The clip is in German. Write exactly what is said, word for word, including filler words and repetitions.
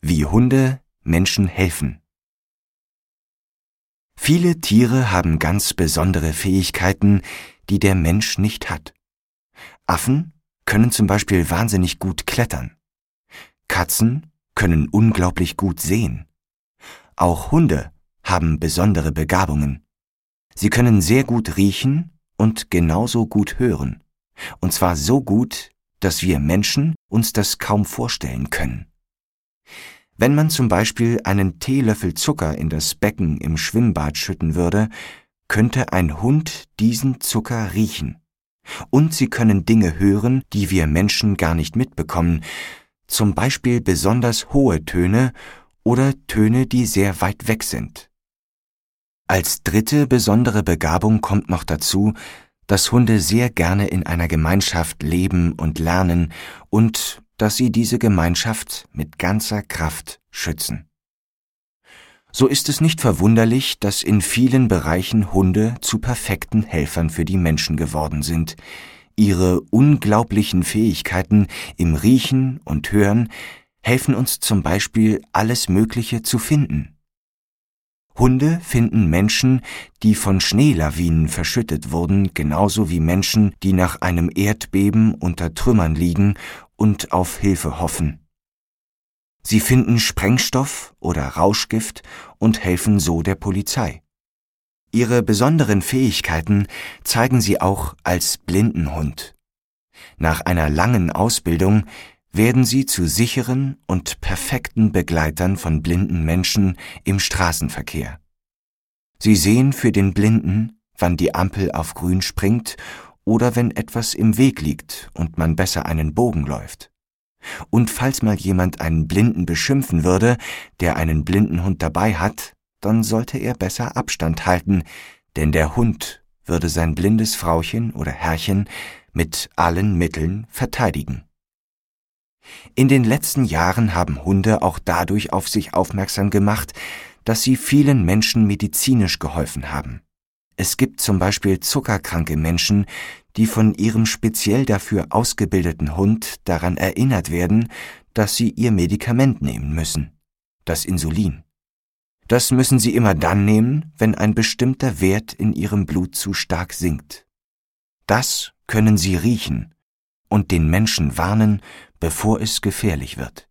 Wie Hunde Menschen helfen. Viele Tiere haben ganz besondere Fähigkeiten, die der Mensch nicht hat. Affen können zum Beispiel wahnsinnig gut klettern. Katzen können unglaublich gut sehen. Auch Hunde haben besondere Begabungen. Sie können sehr gut riechen und genauso gut hören. Und zwar so gut, dass wir Menschen uns das kaum vorstellen können. Wenn man zum Beispiel einen Teelöffel Zucker in das Becken im Schwimmbad schütten würde, könnte ein Hund diesen Zucker riechen. Und sie können Dinge hören, die wir Menschen gar nicht mitbekommen, zum Beispiel besonders hohe Töne oder Töne, die sehr weit weg sind. Als dritte besondere Begabung kommt noch dazu, dass Hunde sehr gerne in einer Gemeinschaft leben und lernen und dass sie diese Gemeinschaft mit ganzer Kraft schützen. So ist es nicht verwunderlich, dass in vielen Bereichen Hunde zu perfekten Helfern für die Menschen geworden sind. Ihre unglaublichen Fähigkeiten im Riechen und Hören helfen uns zum Beispiel, alles Mögliche zu finden. Hunde finden Menschen, die von Schneelawinen verschüttet wurden, genauso wie Menschen, die nach einem Erdbeben unter Trümmern liegen und auf Hilfe hoffen. Sie finden Sprengstoff oder Rauschgift und helfen so der Polizei. Ihre besonderen Fähigkeiten zeigen sie auch als Blindenhund. Nach einer langen Ausbildung werden sie zu sicheren und perfekten Begleitern von blinden Menschen im Straßenverkehr. Sie sehen für den Blinden, wann die Ampel auf grün springt oder wenn etwas im Weg liegt und man besser einen Bogen läuft. Und falls mal jemand einen Blinden beschimpfen würde, der einen Blindenhund dabei hat, dann sollte er besser Abstand halten, denn der Hund würde sein blindes Frauchen oder Herrchen mit allen Mitteln verteidigen. In den letzten Jahren haben Hunde auch dadurch auf sich aufmerksam gemacht, dass sie vielen Menschen medizinisch geholfen haben. Es gibt zum Beispiel zuckerkranke Menschen, die von ihrem speziell dafür ausgebildeten Hund daran erinnert werden, dass sie ihr Medikament nehmen müssen, das Insulin. Das müssen sie immer dann nehmen, wenn ein bestimmter Wert in ihrem Blut zu stark sinkt. Das können sie riechen und den Menschen warnen, bevor es gefährlich wird.